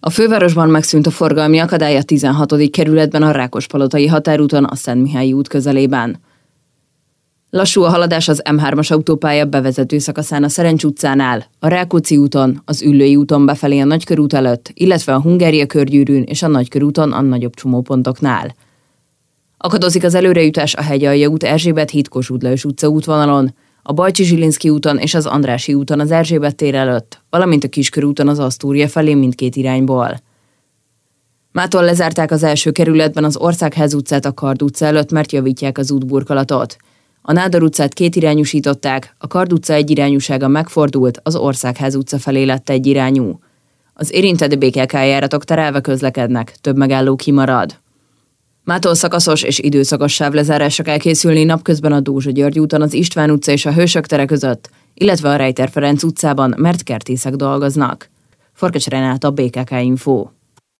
A fővárosban megszűnt a forgalmi akadály a 16. kerületben a Rákospalotai határúton a Szentmihályi út közelében. Lassú a haladás az M3-as autópálya bevezető szakaszán a Szerencs utcánál, a Rákóczi úton, az Üllői úton befelé a Nagykörút előtt, illetve a Hungária körgyűrűn és a Nagykörúton a nagyobb csomópontoknál. Akadozik az előrejutás a Hegyalja út Erzsébet híd Kossuth Lajos utca útvonalon, a Bajcsy-Zsilinszky úton és az Andrássy úton az Erzsébet tér előtt, valamint a Kiskörúton az Asztúria felé mindkét irányból. Mától lezárták az első kerületben az Országház utcát a Kard utca előtt, mert javítják az útburkolatot. A Nádor utcát kétirányúsították, a Kard utca egyirányúsága megfordult, az Országház utca felé lett egyirányú. Az érintett BKK járatok terelve közlekednek, több megálló kimarad. Mától szakaszos és időszakos sávlezárásra kell készülni napközben a Dózsa-György úton az István utca és a Hősök tere között, illetve a Rejter Ferenc utcában, mert kertészek dolgoznak. Forkács Renáta, BKK Info.